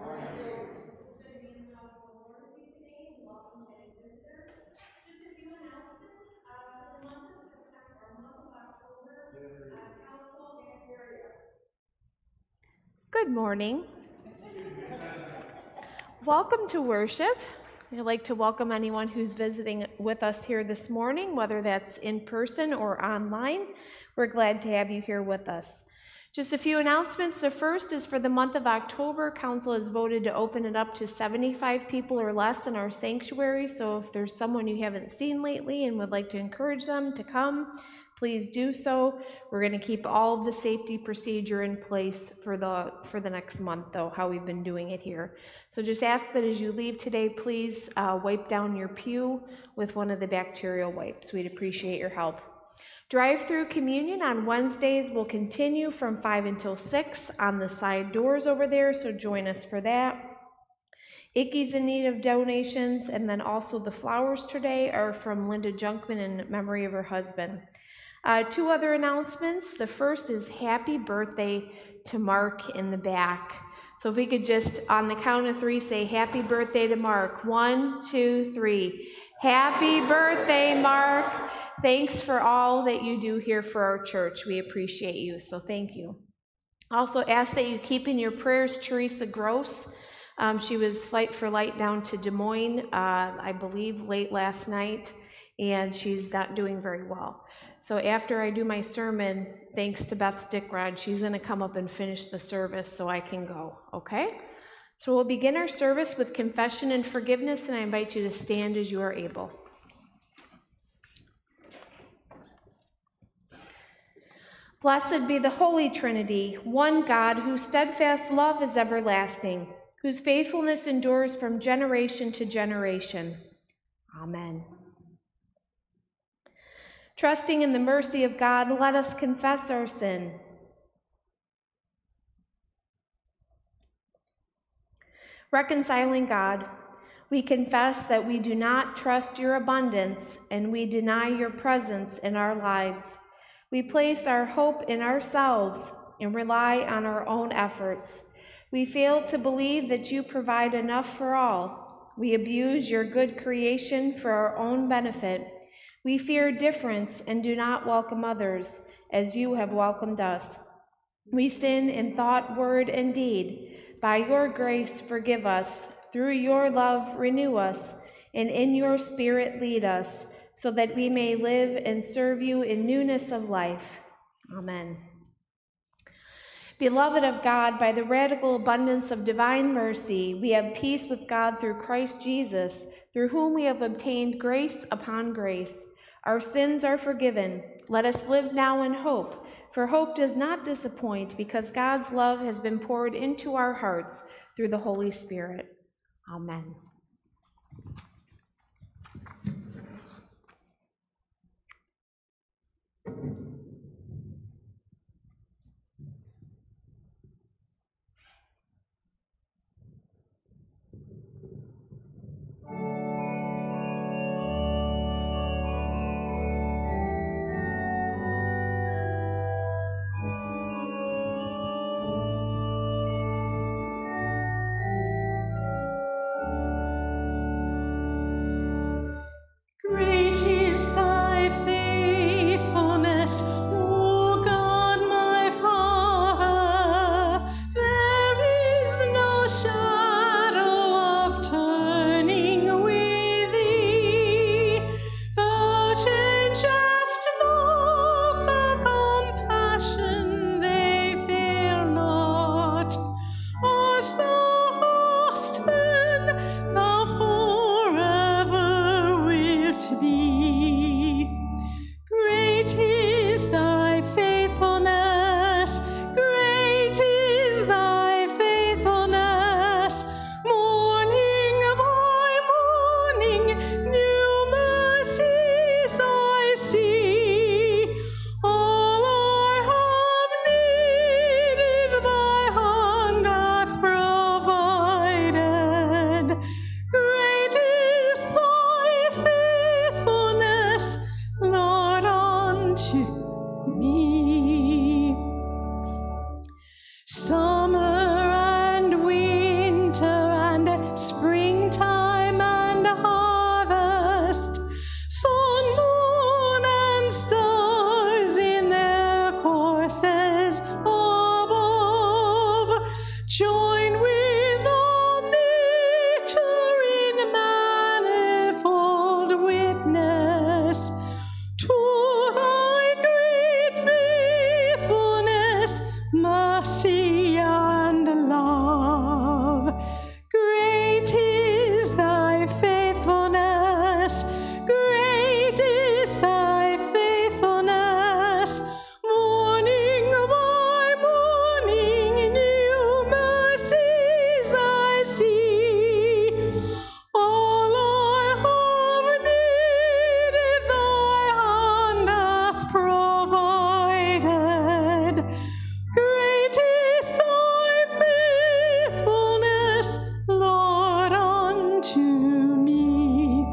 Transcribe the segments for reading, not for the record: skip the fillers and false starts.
It's good to be in the house of the Lord with you today, and welcome to any visitors. Just a few announcements. For the month of September, or month of October, Council Area. Good morning. Welcome to worship. I'd like to welcome anyone who's visiting with us here this morning, whether that's in person or online. We're glad to have you here with us. Just a few announcements. The first is for the month of October, Council has voted to open it up to 75 people or less in our sanctuary. So if there's someone you haven't seen lately and would like to encourage them to come, please do so. We're going to keep all of the safety procedure in place for the next month, though, how we've been doing it here. So just ask that as you leave today, please wipe down your pew with one of the bacterial wipes. We'd appreciate your help. Drive-through communion on Wednesdays will continue from 5 until 6 on the side doors over there, so join us for that. Icky's in need of donations, and then also the flowers today are from Linda Junkman in memory of her husband. Two other announcements. The first is happy birthday to Mark in the back. So if we could just, on the count of 3, say happy birthday to Mark. 1, 2, 3. Happy birthday, Mark. Thanks for all that you do here for our church. We appreciate you, so thank you. Also ask that you keep in your prayers Teresa Gross. She was flight for light down to Des Moines, I believe, late last night, and she's not doing very well. So after I do my sermon, thanks to Beth Stickrod, she's going to come up and finish the service so I can go, okay? So we'll begin our service with confession and forgiveness, and I invite you to stand as you are able. Blessed be the Holy Trinity, one God, whose steadfast love is everlasting, whose faithfulness endures from generation to generation. Amen. Trusting in the mercy of God, let us confess our sin. Reconciling God, we confess that we do not trust your abundance and we deny your presence in our lives. We place our hope in ourselves and rely on our own efforts. We fail to believe that you provide enough for all. We abuse your good creation for our own benefit. We fear difference and do not welcome others as you have welcomed us. We sin in thought, word, and deed. By your grace, forgive us. Through your love, renew us, and in your spirit, lead us, so that we may live and serve you in newness of life. Amen. Beloved of God, by the radical abundance of divine mercy, we have peace with God through Christ Jesus, through whom we have obtained grace upon grace. Our sins are forgiven. Let us live now in hope, for hope does not disappoint, because God's love has been poured into our hearts through the Holy Spirit. Amen. Summer and winter mercy and love. Great is thy faithfulness, great is thy faithfulness. Morning by morning, new mercies I see. All I have needed, thy hand hath provided. Great is thy faithfulness, Lord, unto me.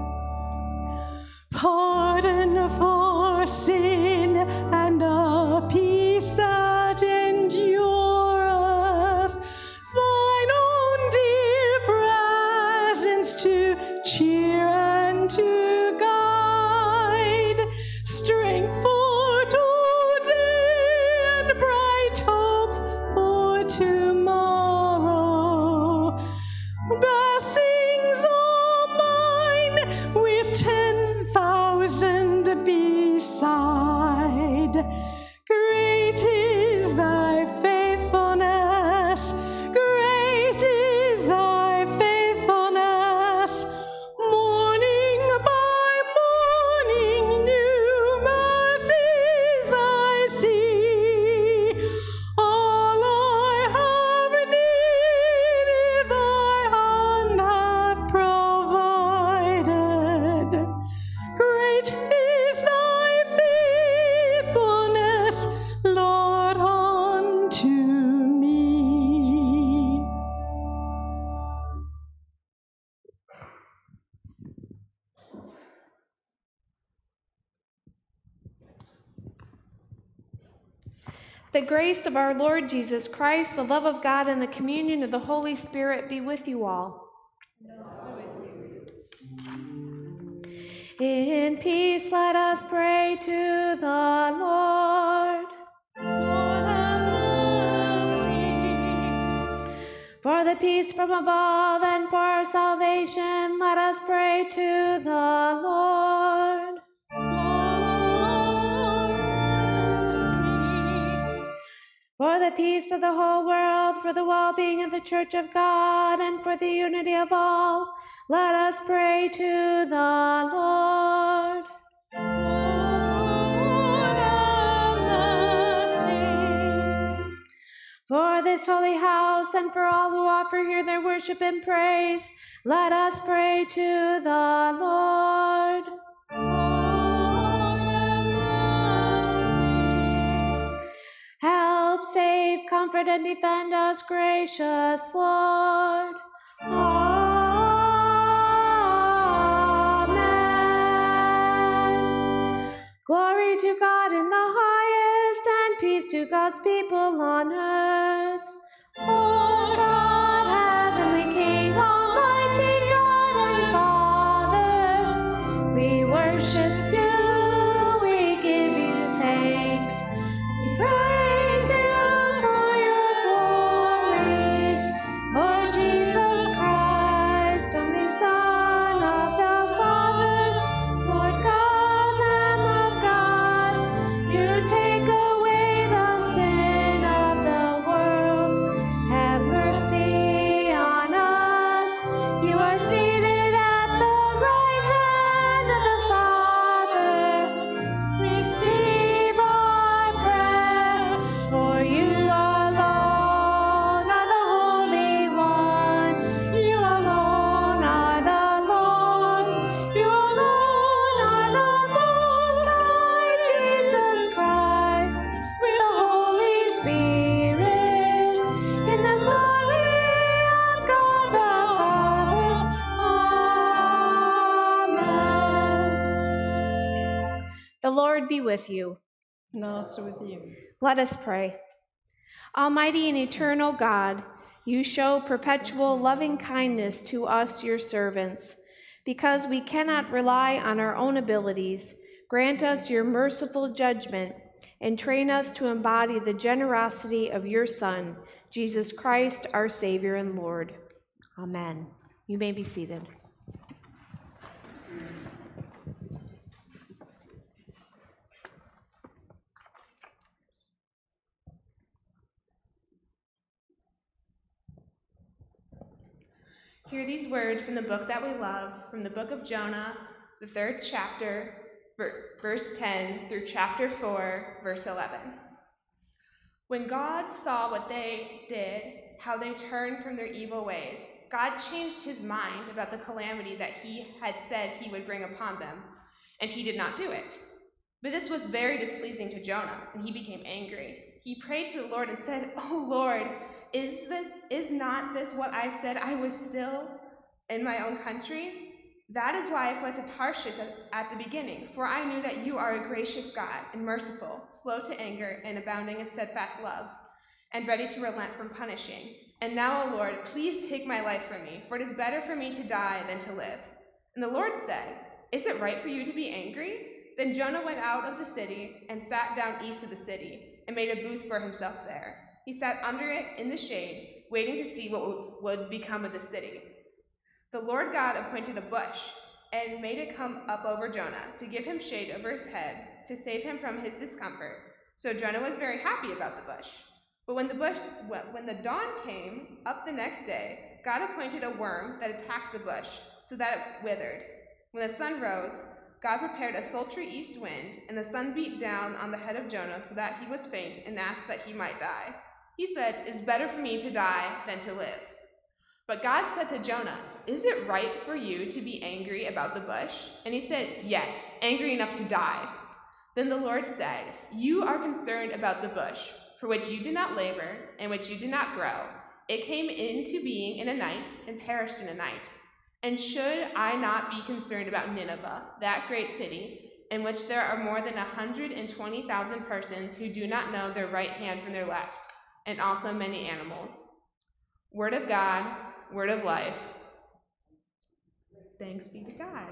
Pardon for sin and a peace that endureth, thine own dear presence to cheer and to guide, strength for today and bright hope for tomorrow. Blessings are mine with 10,000 beside. Great is thy faithfulness, great is thy faithfulness. Morning by morning, new mercies I see. All I have needed, thy hand hath provided. Great is thy faithfulness, Lord, unto me. The grace of our Lord Jesus Christ, the love of God, and the communion of the Holy Spirit be with you all. And also with you. In peace, let us pray to the Lord. Lord, have mercy. For the peace from above and for our salvation, let us pray to the Lord. Lord, mercy. For the peace of the whole world, for the well-being of the Church of God, and for the unity of all, let us pray to the Lord. Lord, have mercy. For this holy house and for all who offer here their worship and praise, let us pray to the Lord. Lord, have mercy. Help, save, comfort, and defend us, gracious Lord. Amen. Glory to God in the highest, and peace to God's people on earth. Lord God, heavenly King, almighty God and Father, we worship you, we give you thanks. We praise you for your glory, Lord Jesus Christ, only Son of the Father, Lord God, Lamb of God, you take away the sin of the world. Have mercy on us. You are seated at the right hand of the Father. Receive our prayer, for you alone are the Holy One. You alone are the Lord. You alone are the Most High, Jesus Christ, with the Holy Spirit, in the glory of God the Father. Amen. The Lord be with you. And also with you. Let us pray. Almighty and eternal God, you show perpetual loving kindness to us, your servants. Because we cannot rely on our own abilities, grant us your merciful judgment and train us to embody the generosity of your Son, Jesus Christ, our Savior and Lord. Amen. You may be seated. Hear these words from the book that we love, from the book of Jonah, the 3rd chapter, verse 10 through chapter 4, verse 11. When God saw what they did, how they turned from their evil ways, God changed his mind about the calamity that he had said he would bring upon them, and he did not do it. But this was very displeasing to Jonah, and he became angry. He prayed to the Lord and said, "Oh Lord, is not this what I said I was still in my own country? That is why I fled to Tarshish at the beginning, for I knew that you are a gracious God and merciful, slow to anger and abounding in steadfast love, and ready to relent from punishing. And now, O Lord, please take my life from me, for it is better for me to die than to live." And the Lord said, "Is it right for you to be angry?" Then Jonah went out of the city and sat down east of the city and made a booth for himself there. He sat under it in the shade, waiting to see what would become of the city. The Lord God appointed a bush and made it come up over Jonah to give him shade over his head, to save him from his discomfort. So Jonah was very happy about the bush. But when the dawn came up the next day, God appointed a worm that attacked the bush, so that it withered. When the sun rose, God prepared a sultry east wind, and the sun beat down on the head of Jonah so that he was faint and asked that he might die. He said, "It is better for me to die than to live." But God said to Jonah, "Is it right for you to be angry about the bush?" And he said, "Yes, angry enough to die." Then the Lord said, "You are concerned about the bush, for which you did not labor and which you did not grow. It came into being in a night and perished in a night. And should I not be concerned about Nineveh, that great city, in which there are more than 120,000 persons who do not know their right hand from their left, and also many animals?" Word of God, word of life. Thanks be to God.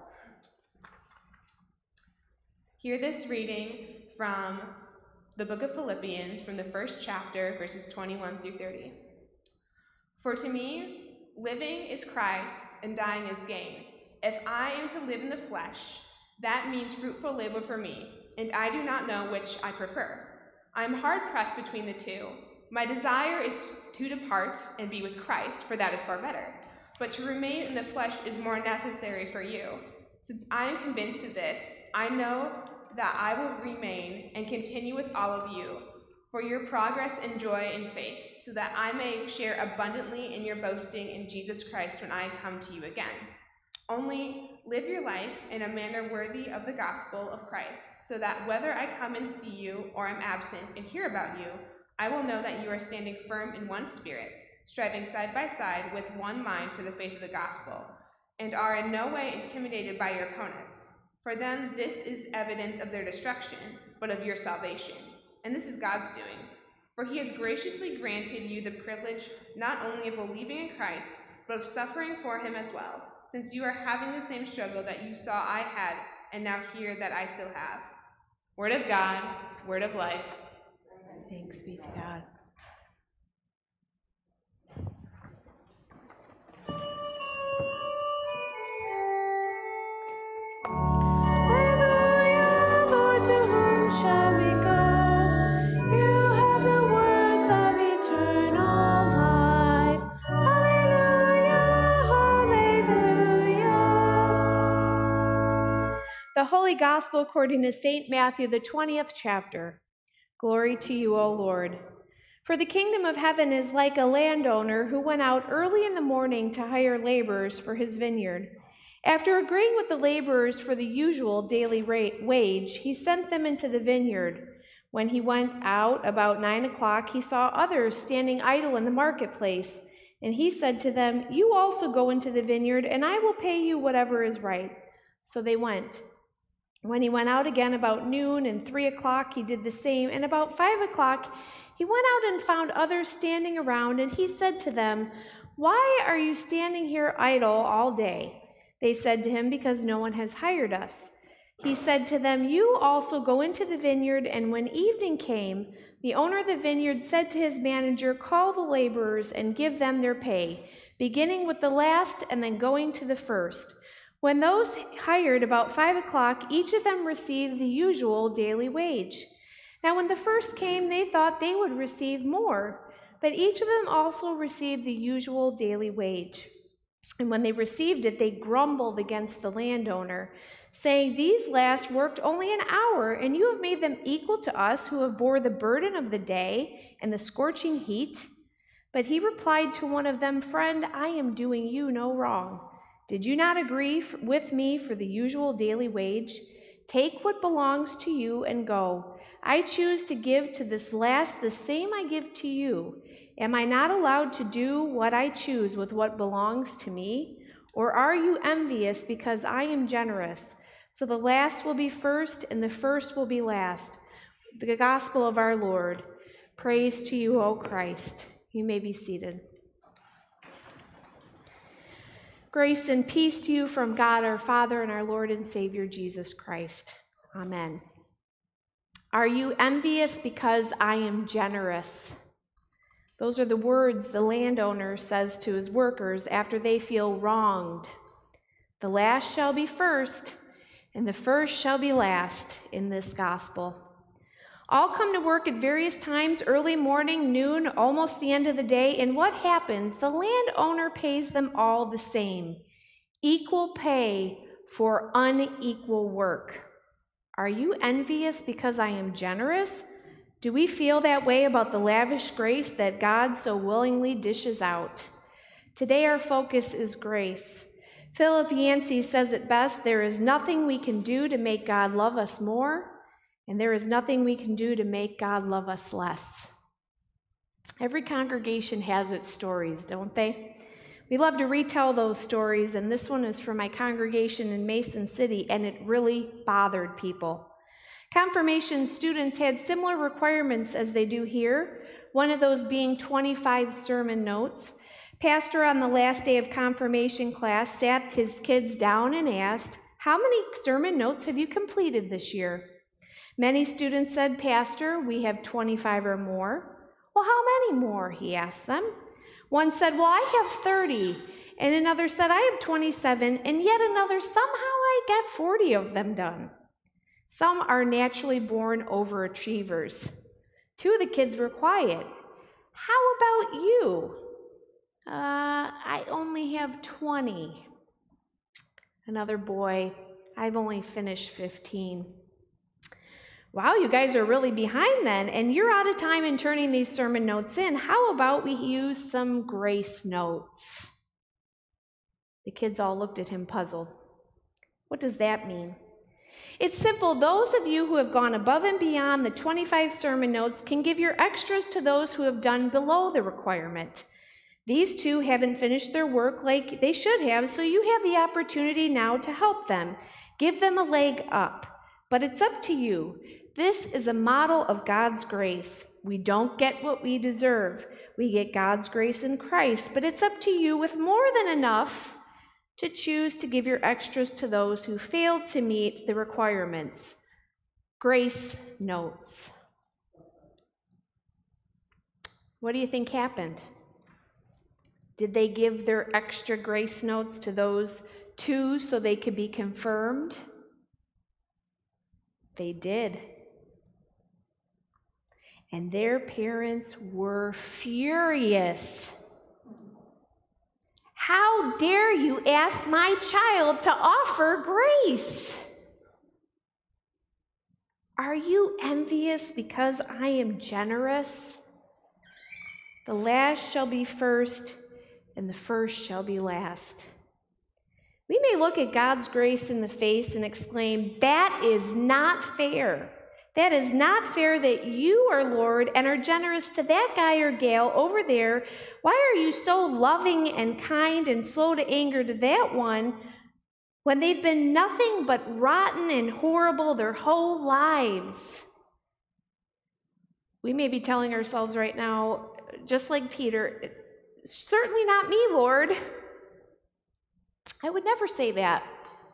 Hear this reading from the book of Philippians, from the 1st chapter, verses 21 through 30. "For to me, living is Christ, and dying is gain. If I am to live in the flesh, that means fruitful labor for me, and I do not know which I prefer. I am hard-pressed between the two. My desire is to depart and be with Christ, for that is far better. But to remain in the flesh is more necessary for you. Since I am convinced of this, I know that I will remain and continue with all of you, for your progress and joy in faith, so that I may share abundantly in your boasting in Jesus Christ when I come to you again. Only live your life in a manner worthy of the gospel of Christ, so that whether I come and see you or am absent and hear about you, I will know that you are standing firm in one spirit, striving side by side with one mind for the faith of the gospel, and are in no way intimidated by your opponents. For them, this is evidence of their destruction, but of your salvation. And this is God's doing. For he has graciously granted you the privilege not only of believing in Christ, but of suffering for him as well, since you are having the same struggle that you saw I had, and now hear that I still have. Word of God, word of life. Thanks be to God. Hallelujah, Lord, to whom shall we go? You have the words of eternal life. Hallelujah, hallelujah. The Holy Gospel according to St. Matthew, the 20th chapter. Glory to you, O Lord. For the kingdom of heaven is like a landowner who went out early in the morning to hire laborers for his vineyard. After agreeing with the laborers for the usual daily wage, he sent them into the vineyard. When he went out about 9 o'clock, he saw others standing idle in the marketplace, and he said to them, "You also go into the vineyard, and I will pay you whatever is right." So they went. When he went out again about noon and 3 o'clock, he did the same, and about 5 o'clock he went out and found others standing around, and he said to them, "Why are you standing here idle all day?" They said to him, "Because no one has hired us." He said to them, "You also go into the vineyard." And when evening came, the owner of the vineyard said to his manager, "Call the laborers and give them their pay, beginning with the last and then going to the first." When those hired about 5 o'clock, each of them received the usual daily wage. Now when the first came, they thought they would receive more, but each of them also received the usual daily wage. And when they received it, they grumbled against the landowner, saying, "These last worked only an hour, and you have made them equal to us who have bore the burden of the day and the scorching heat." But he replied to one of them, "Friend, I am doing you no wrong. Did you not agree with me for the usual daily wage? Take what belongs to you and go. I choose to give to this last the same I give to you. Am I not allowed to do what I choose with what belongs to me? Or are you envious because I am generous? So the last will be first, and the first will be last." The gospel of our Lord. Praise to you, O Christ. You may be seated. Grace and peace to you from God our Father and our Lord and Savior Jesus Christ. Amen. Are you envious because I am generous? Those are the words the landowner says to his workers after they feel wronged. The last shall be first, and the first shall be last in this gospel. All come to work at various times, early morning, noon, almost the end of the day, and what happens? The landowner pays them all the same. Equal pay for unequal work. Are you envious because I am generous? Do we feel that way about the lavish grace that God so willingly dishes out? Today our focus is grace. Philip Yancey says it best, there is nothing we can do to make God love us more, and there is nothing we can do to make God love us less. Every congregation has its stories, don't they? We love to retell those stories, and this one is from my congregation in Mason City, and it really bothered people. Confirmation students had similar requirements as they do here, one of those being 25 sermon notes. Pastor on the last day of confirmation class sat his kids down and asked, "How many sermon notes have you completed this year?" Many students said, "Pastor, we have 25 or more." "Well, how many more?" he asked them. One said, "Well, I have 30, and another said, "I have 27, and yet another, somehow I got 40 of them done." Some are naturally born overachievers. Two of the kids were quiet. "How about you?" I only have 20. Another boy, "I've only finished 15. "Wow, you guys are really behind then, and you're out of time in turning these sermon notes in. How about we use some grace notes?" The kids all looked at him puzzled. What does that mean? It's simple. Those of you who have gone above and beyond the 25 sermon notes can give your extras to those who have done below the requirement. These two haven't finished their work like they should have, so you have the opportunity now to help them. Give them a leg up. But it's up to you. This is a model of God's grace. We don't get what we deserve. We get God's grace in Christ, but it's up to you with more than enough to choose to give your extras to those who failed to meet the requirements. Grace notes. What do you think happened? Did they give their extra grace notes to those two so they could be confirmed? They did. And their parents were furious. "How dare you ask my child to offer grace? Are you envious because I am generous? The last shall be first, and the first shall be last." We may look at God's grace in the face and exclaim, "That is not fair. That is not fair that you are Lord and are generous to that guy or gal over there. Why are you so loving and kind and slow to anger to that one when they've been nothing but rotten and horrible their whole lives?" We may be telling ourselves right now, just like Peter, "Certainly not me, Lord. I would never say that."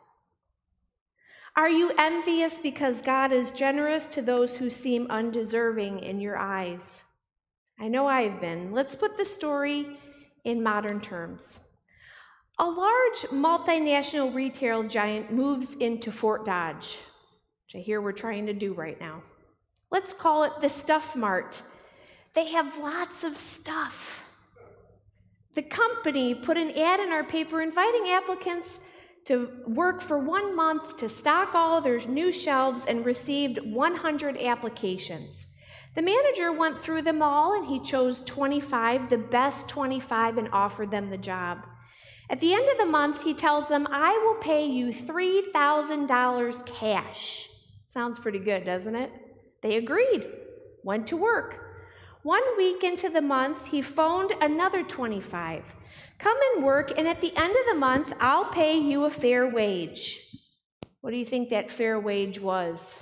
Are you envious because God is generous to those who seem undeserving in your eyes? I know I've been. Let's put the story in modern terms. A large multinational retail giant moves into Fort Dodge, which I hear we're trying to do right now. Let's call it the Stuff Mart. They have lots of stuff. The company put an ad in our paper inviting applicants to work for 1 month to stock all their new shelves and received 100 applications. The manager went through them all and he chose 25, the best 25, and offered them the job. At the end of the month, he tells them, I will pay you $3,000 cash. Sounds pretty good, doesn't it? They agreed, went to work. 1 week into the month, he phoned another 25. Come and work, and at the end of the month, I'll pay you a fair wage. What do you think that fair wage was?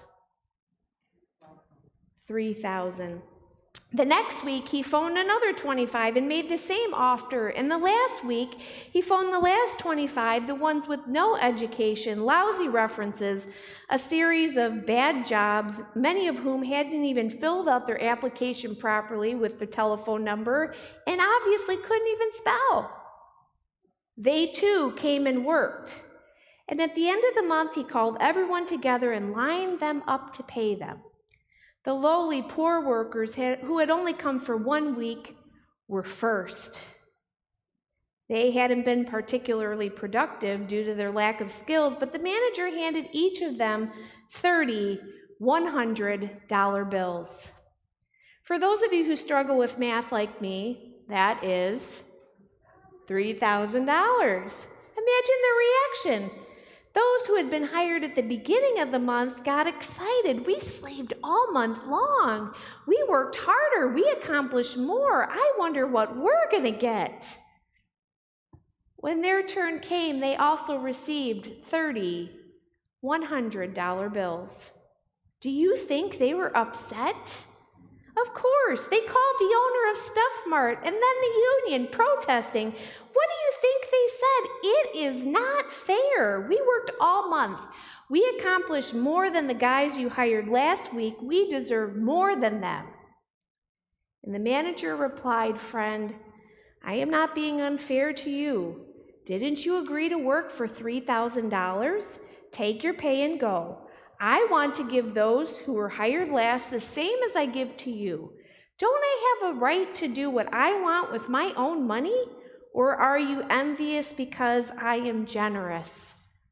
$3,000. The next week, he phoned another 25 and made the same offer. And the last week, he phoned the last 25, the ones with no education, lousy references, a series of bad jobs, many of whom hadn't even filled out their application properly with their telephone number and obviously couldn't even spell. They too came and worked. And at the end of the month, he called everyone together and lined them up to pay them. The lowly, poor workers who had only come for 1 week were first. They hadn't been particularly productive due to their lack of skills, but the manager handed each of them 30 $100 bills. For those of you who struggle with math like me, that is $3,000. Imagine their reaction. Those who had been hired at the beginning of the month got excited. We slaved all month long. We worked harder. We accomplished more. I wonder what we're going to get. When their turn came, they also received 30 $100 bills. Do you think they were upset? Of course, they called the owner of Stuff Mart and then the union protesting. What do you think they said? It is not fair. We worked all month. We accomplished more than the guys you hired last week. We deserve more than them. And the manager replied, friend, I am not being unfair to you. Didn't you agree to work for $3,000? Take your pay and go. I want to give those who were hired last the same as I give to you. Don't I have a right to do what I want with my own money? Or are you envious because I am generous?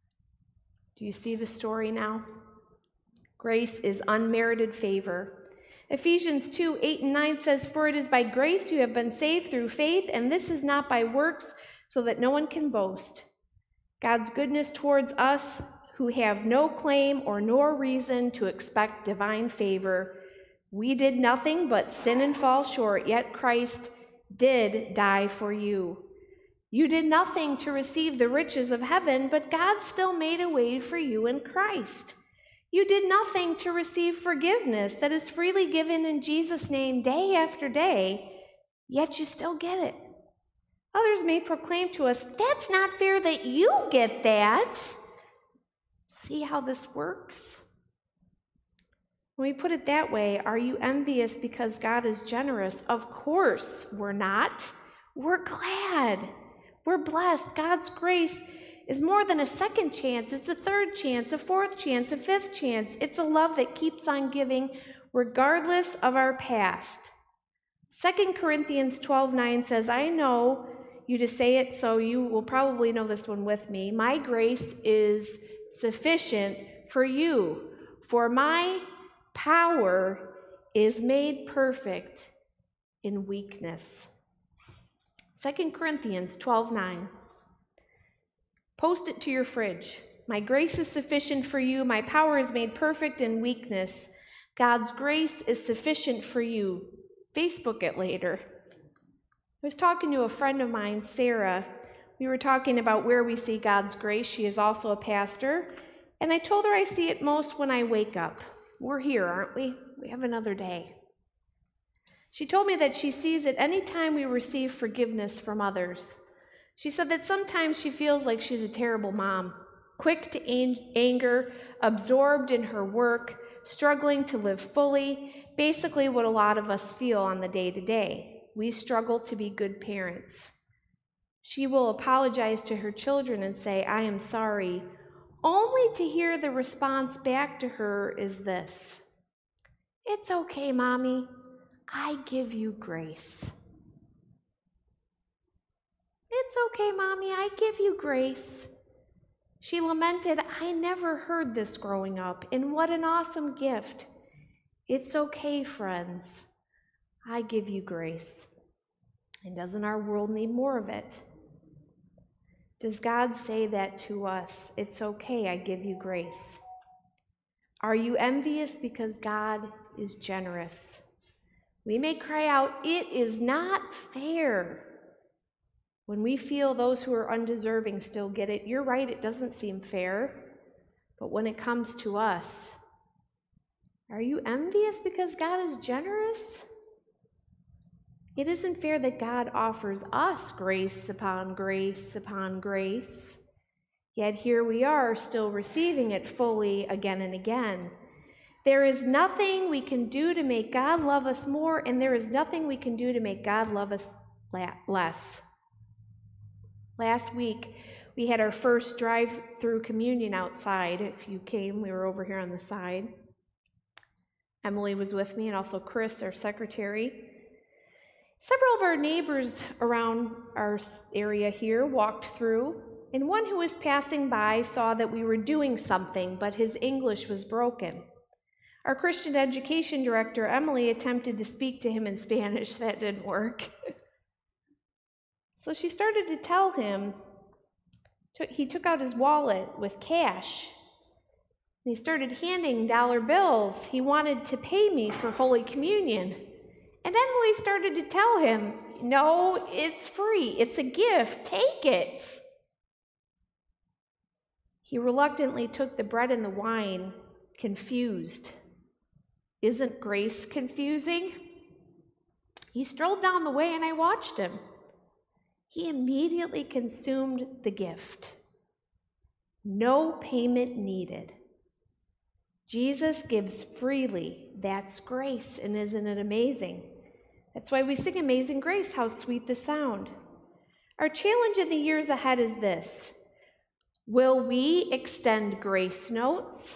Do you see the story now? Grace is unmerited favor. Ephesians 2:8-9 says, For it is by grace you have been saved through faith, and this is not by works, so that no one can boast. God's goodness towards us who have no claim or nor reason to expect divine favor. We did nothing but sin and fall short, yet Christ did die for you. You did nothing to receive the riches of heaven, but God still made a way for you in Christ. You did nothing to receive forgiveness that is freely given in Jesus' name day after day, yet you still get it. Others may proclaim to us, that's not fair that you get that. See how this works? When we put it that way, are you envious because God is generous? Of course we're not. We're glad. We're blessed. God's grace is more than a second chance. It's a third chance, a fourth chance, a fifth chance. It's a love that keeps on giving regardless of our past. 2 Corinthians 12:9 says, I know you to say it, so you will probably know this one with me. My grace is sufficient for you, for my power is made perfect in weakness. 2 Corinthians 12:9. Post it to your fridge. My grace is sufficient for you. My power is made perfect in weakness. God's grace is sufficient for you. Facebook it later. I was talking to a friend of mine, Sarah. We were talking about where we see God's grace. She is also a pastor. And I told her I see it most when I wake up. We're here, aren't we? We have another day. She told me that she sees it any time we receive forgiveness from others. She said that sometimes she feels like she's a terrible mom, quick to anger, absorbed in her work, struggling to live fully, basically what a lot of us feel on the day-to-day. We struggle to be good parents. She will apologize to her children and say, I am sorry, only to hear the response back to her is this: It's okay, Mommy. I give you grace. "It's okay, Mommy, I give you grace." She lamented, "I never heard this growing up, and what an awesome gift." It's okay, friends. I give you grace. And doesn't our world need more of it? Does God say that to us? It's okay, I give you grace. Are you envious because God is generous? We may cry out, "It is not fair," when we feel those who are undeserving still get it. You're right, it doesn't seem fair. But when it comes to us, are you envious because God is generous? It isn't fair that God offers us grace upon grace upon grace, yet here we are still receiving it fully again and again. There is nothing we can do to make God love us more, and there is nothing we can do to make God love us less. Last week, we had our first drive-through communion outside. If you came, we were over here on the side. Emily was with me, and also Chris, our secretary. Several of our neighbors around our area here walked through, and one who was passing by saw that we were doing something, but his English was broken. Our Christian education director, Emily, attempted to speak to him in Spanish. That didn't work. So she started to tell him. He took out his wallet with cash, and he started handing dollar bills. He wanted to pay me for Holy Communion. And Emily started to tell him, "No, it's free. It's a gift. Take it." He reluctantly took the bread and the wine, confused. Isn't grace confusing? He strolled down the way and I watched him. He immediately consumed the gift. No payment needed. Jesus gives freely. That's grace, and isn't it amazing? That's why we sing Amazing Grace, how sweet the sound. Our challenge in the years ahead is this: will we extend grace notes?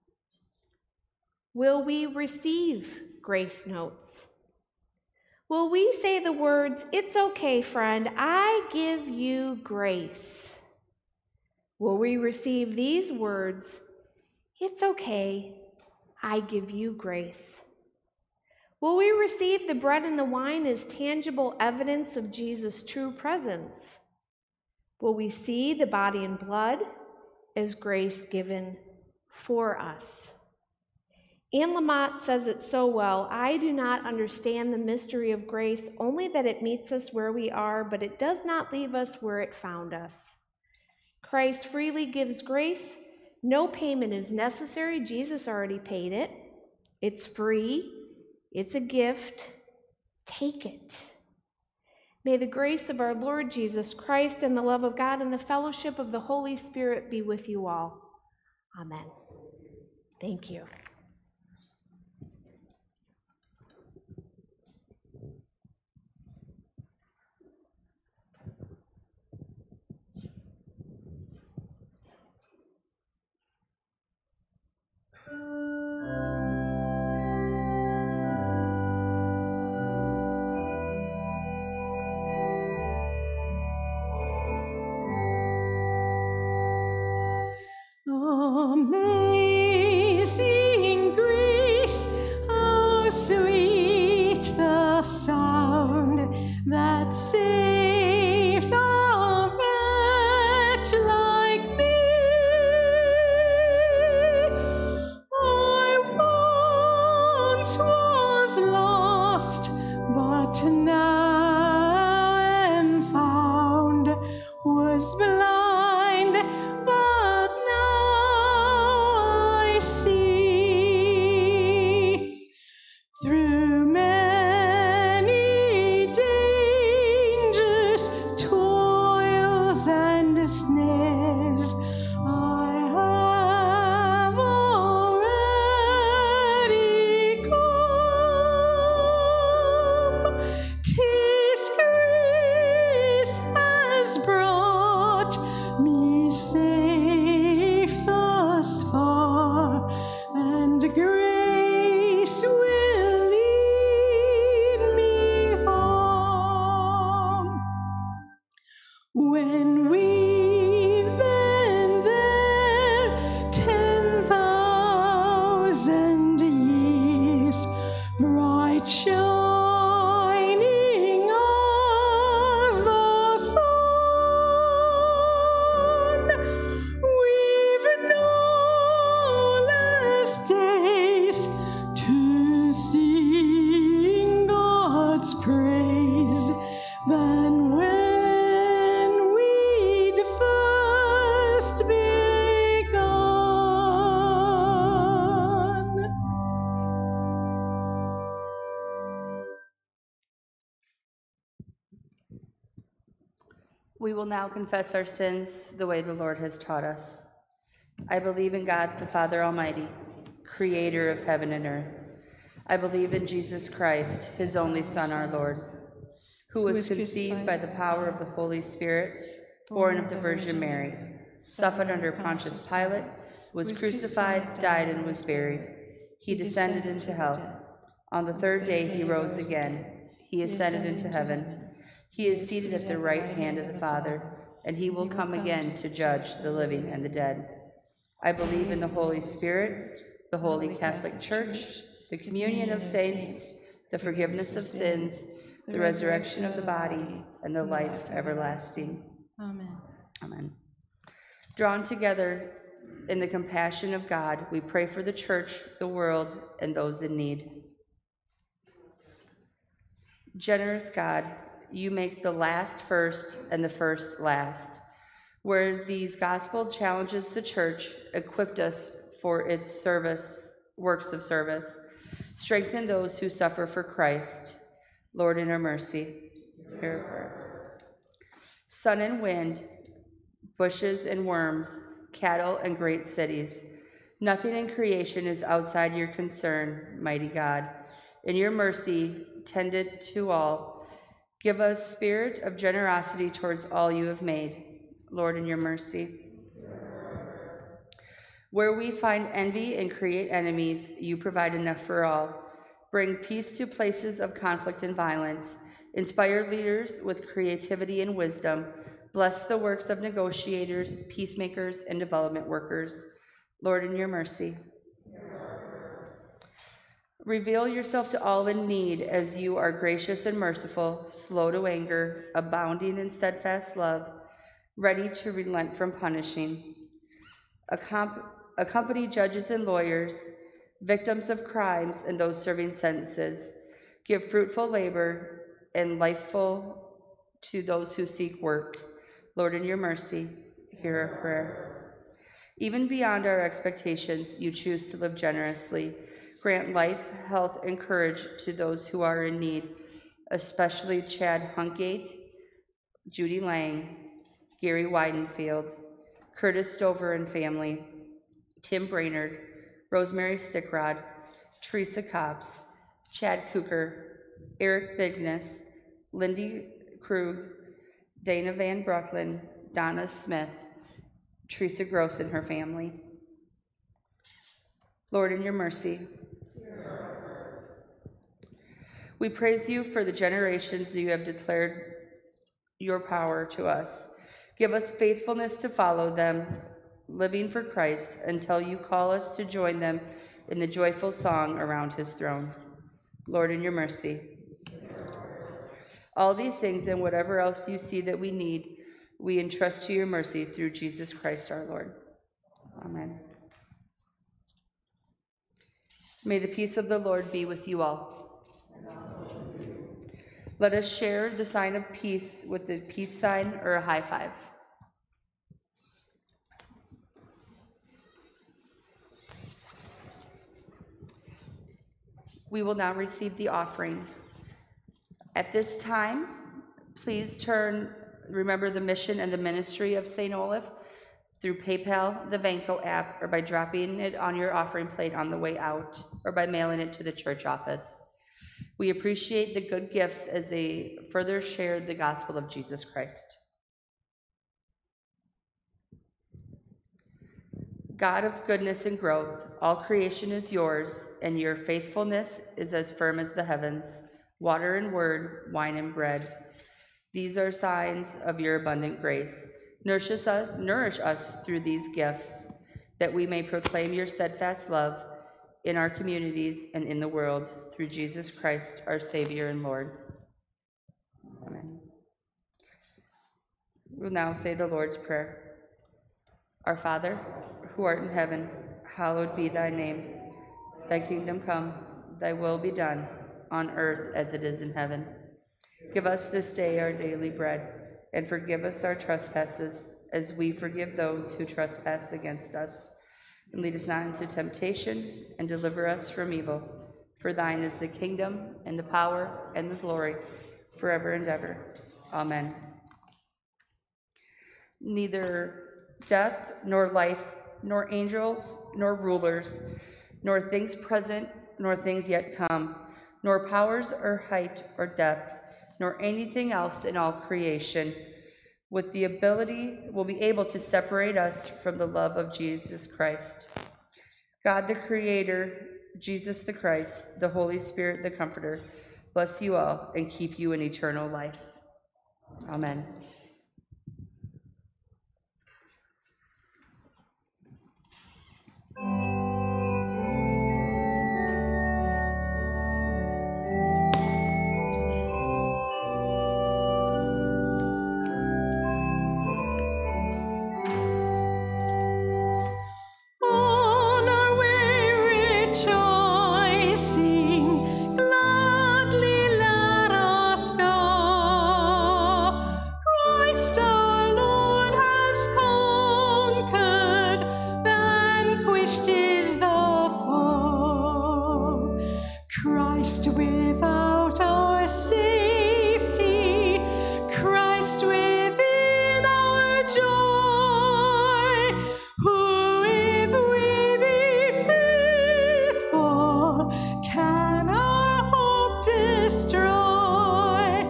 Will we receive grace notes? Will we say the words, "It's okay, friend, I give you grace"? Will we receive these words, "It's okay, I give you grace"? Will we receive the bread and the wine as tangible evidence of Jesus' true presence? Will we see the body and blood as grace given for us? Anne Lamott says it so well: "I do not understand the mystery of grace, only that it meets us where we are, but it does not leave us where it found us." Christ freely gives grace. No payment is necessary. Jesus already paid it. It's free. It's a gift. Take it. May the grace of our Lord Jesus Christ and the love of God and the fellowship of the Holy Spirit be with you all. Amen. Thank you. Amazing grace, how sweet the sound that saved a wretch like me. I once was lost, but now am found, was blind, but now I see. Through many dangers when we've been there 10,000 years, bright shining as the sun. We've no less days to sing God's praise than when we'd first begun. We will now confess our sins the way the Lord has taught us. I believe in God, the Father Almighty, creator of heaven and earth. I believe in Jesus Christ, his only Son, our Lord, who was conceived by the power of the Holy Spirit, born of the Virgin Mary, suffered under Pontius Pilate, was crucified, died, and was buried. He descended into hell. On the third day he rose again. He ascended into heaven. He is seated at the right hand of the Father, and he will come again to judge the living and the dead. I believe in the Holy Spirit, the Holy Catholic Church, the communion of saints, the forgiveness of sins, the resurrection of the body, and the life everlasting. Amen. Amen. Drawn together in the compassion of God, we pray for the church, the world, and those in need. Generous God, you make the last first and the first last. Where these gospel challenges the church, equipped us for its service, works of service. Strengthen those who suffer for Christ. Lord, in your mercy, hear our prayer. Sun and wind, bushes and worms, cattle and great cities. Nothing in creation is outside your concern, mighty God. In your mercy, tended to all. Give us spirit of generosity towards all you have made. Lord, in your mercy. Where we find envy and create enemies, you provide enough for all. Bring peace to places of conflict and violence. Inspire leaders with creativity and wisdom. Bless the works of negotiators, peacemakers, and development workers. Lord, in your mercy. Reveal yourself to all in need as you are gracious and merciful, slow to anger, abounding in steadfast love, ready to relent from punishing. Accompany judges and lawyers, victims of crimes, and those serving sentences. Give fruitful labor and lifeful to those who seek work. Lord, in your mercy, hear our prayer. Even beyond our expectations, you choose to live generously. Grant life, health, and courage to those who are in need, especially Chad Hunkgate, Judy Lang, Gary Weidenfield, Curtis Stover and family, Tim Brainerd, Rosemary Stickrod, Teresa Copps, Chad Cooker, Eric Bigness, Lindy Krug, Dana Van Brucklen, Donna Smith, Teresa Gross and her family. Lord, in your mercy. We praise you for the generations that you have declared your power to us. Give us faithfulness to follow them, living for Christ, until you call us to join them in the joyful song around his throne. Lord, in your mercy. All these things and whatever else you see that we need, we entrust to your mercy through Jesus Christ our Lord. Amen. May the peace of the Lord be with you all. Let us share the sign of peace with the peace sign or a high five. We will now receive the offering. At this time, please remember the mission and the ministry of St. Olaf through PayPal, the Vanco app, or by dropping it on your offering plate on the way out, or by mailing it to the church office. We appreciate the good gifts as they further share the gospel of Jesus Christ. God of goodness and growth, all creation is yours, and your faithfulness is as firm as the heavens, water and word, wine and bread. These are signs of your abundant grace. Nourish us through these gifts, that we may proclaim your steadfast love in our communities and in the world, through Jesus Christ, our Savior and Lord. Amen. We'll now say the Lord's Prayer. Our Father, who art in heaven, hallowed be thy name. Thy kingdom come, thy will be done, on earth as it is in heaven. Give us this day our daily bread, and forgive us our trespasses, as we forgive those who trespass against us. And lead us not into temptation, and deliver us from evil. For thine is the kingdom, and the power, and the glory, forever and ever. Amen. Neither death, nor life, nor angels, nor rulers, nor things present, nor things yet come, nor powers or height or depth, nor anything else in all creation will be able to separate us from the love of Jesus Christ. God the Creator, Jesus the Christ, the Holy Spirit the Comforter, bless you all and keep you in eternal life. Amen. On our way rejoicing, gladly let us go. Christ our Lord has conquered, vanquished is the foe. Christ without our safety, Christ within our joy. Who, if we be faithful, can our hope destroy?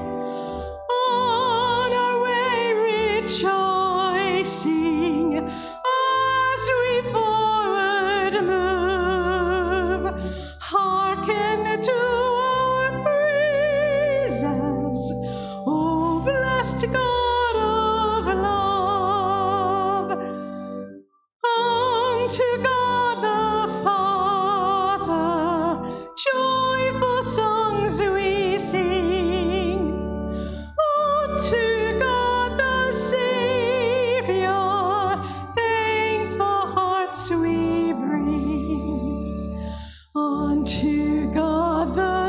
On our way rejoicing, as we forward move, hearken to our praises, O blessed God of love. Unto God the Father, joyful songs we sing. Unto God the Savior, thankful hearts we bring. Unto God the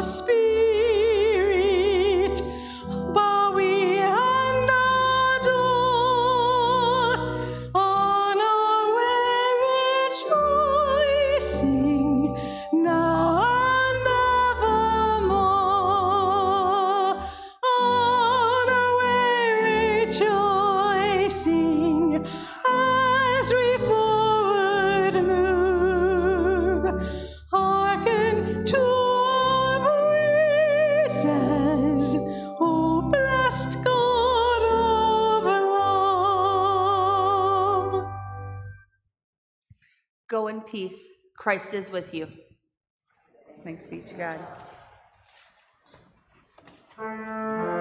Spirit, bow we and adore. On our way rejoicing, now and evermore. On our way rejoicing, as we forward move, hearken to our praises, O blessed God of love. Go in peace. Christ is with you. Thanks be to God.